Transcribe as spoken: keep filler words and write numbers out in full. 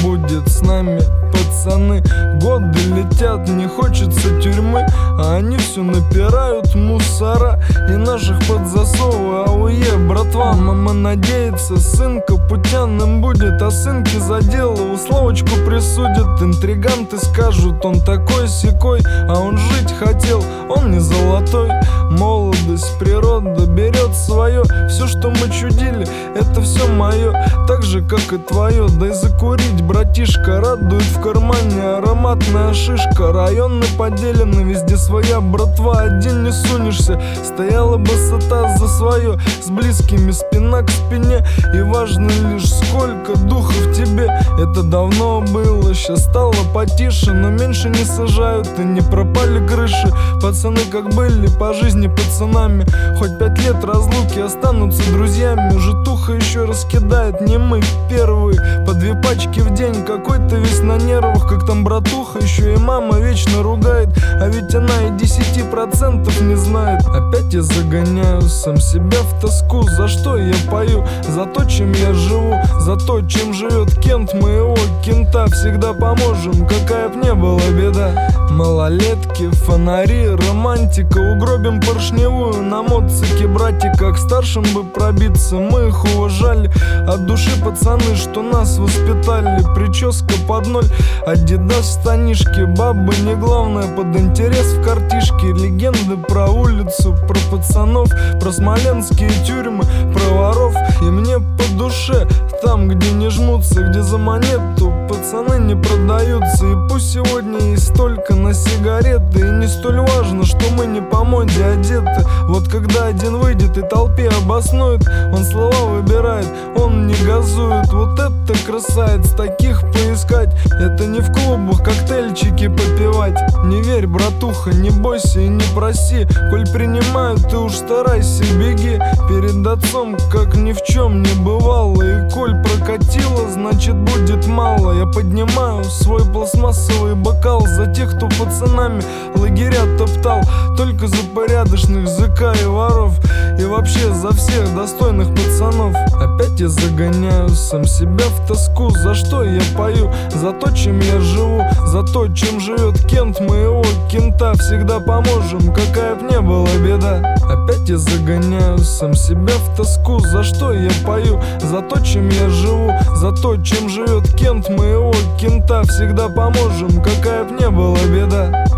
будет с нами, пацаны? Годы летят, не хочется тюрьмы, а они все напирают мусора и наших под засовы. Ауе, братва, мама надеется, сынка путяным будет, а сынки за дело условочку присудят. Интриганты скажут, он такой-сякой, а он жить хотел, он не золотой. Молодость, природа берет свое, все, что мы чудили, это все мое, так же, как и твое. Дай закурить, братишка, радует в кармане ароматная шишка. Районы поделены, везде своя братва, один не сунешься. Стояла босота за свое, с близкими спина к спине, и важно лишь сколько духа в тебе. Это давно было, щас стало потише, но меньше не сажают и не пропали крыши. Пацаны как были по жизни пацанами, хоть пять лет разлуки останутся друзьями. Житуха еще раскидает, не мы первые, по две пачки в день, какой-то весь на нервах. Как там братуха, еще и мама вечно ругает, а ведь она и десяти процентов не знает. Опять я загоняю сам себя в тоску. За что я пою? За то, чем я живу, за то, чем живет Кент моего кента. Всегда поможем, какая б не была беда. Малолетки, фонари, романтика, угробим поршневую на моцике, братика. К старшим бы пробиться, мы их уважали от души, пацаны, что нас воспитали. Прическа под ноль, адидас в штанишке, бабы не главное, под интерес в картишке. Легенды про улицу, про пацанов, про смоленские тюрьмы, про воров. И мне по душе, там, где не жмутся, где за монету пацаны не продаются. И пусть сегодня есть только на сигареты, и не столь важно, что мы не по моде одеты. Вот когда один выйдет и толпе обоснует, он слова выбирает, он не газует. Вот это красавец, таких поискать, это не в клубах коктейльчики попивать. Не верь, братуха, не бойся и не проси, коль принимают, ты уж старайся, беги перед отцом, как ни в чем не бывало. И коль прокатило, значит будет мало. Я поднимаю свой пластмассовый бокал за тех, кто пацанами лагеря топтал, только за порядочных зэка и воров, и вообще за всех достойных пацанов. Опять я загоняю сам себя в тоску. За что я пою? За то, чем я живу, за то, чем живет Кент моего кента. Всегда поможем, какая б не была беда. Опять я загоняю сам себя в тоску. За что я пою? За то, чем я живу, за то, чем живет Кент моего кента. Всегда поможем, какая б не была беда.